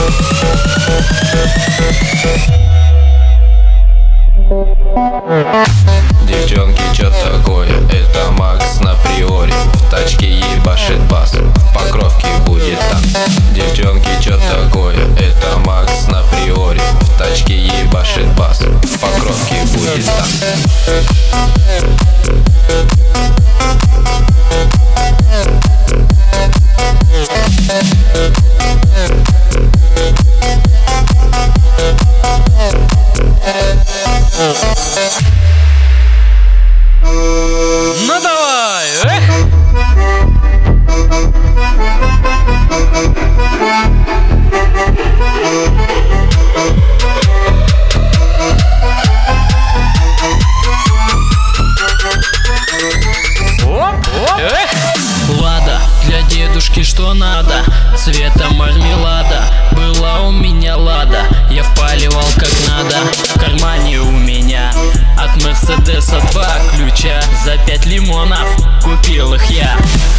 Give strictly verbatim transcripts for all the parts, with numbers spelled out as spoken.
Девчонки, чё такое? Это Макс на приоре. В тачке ебашит бас, в Покровке будет танц. Девчонки, чё такое? Это Макс на приоре. В тачке ебашит бас, в Покровке будет танц. Ну давай, эх! Оп, оп, эх! Лада, для дедушки что надо, цвета мармелада. Была у меня лада, я впаливал как надо. В кармане у меня от Мерседеса два ключа. За пять лимонов купил их я.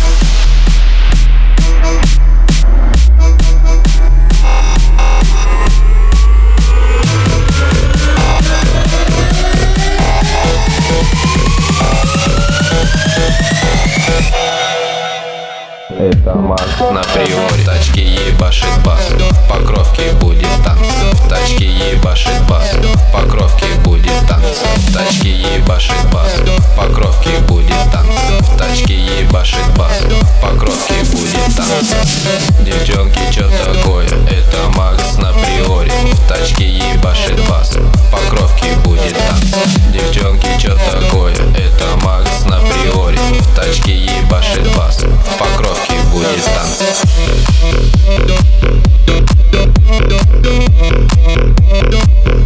Это Макс на приоре. В тачке ебашит бас, в Покровке будет танц. В тачке ебашит бас, в Покровке будет танц. В тачке ебашит бас, в Покровке будет танц. В тачке ебашит бас, в Покровке будет танц. Девчонки, чё такое? Это Макс на приоре. В тачке ебашит бас, в Покровке будет танц. Девчонки, чё такое? Это Макс на приоре. В тачке ебашит бас, в Покровке будет танц.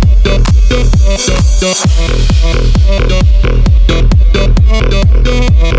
We'll be right back.